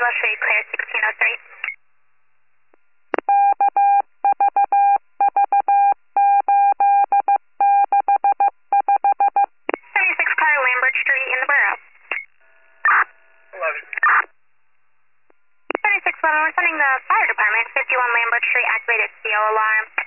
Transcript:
Street, clear 1603. 76 car, Lambert Street in the borough. 11. 7611, we're sending the fire department, 51 Lambert Street, activated CO alarm.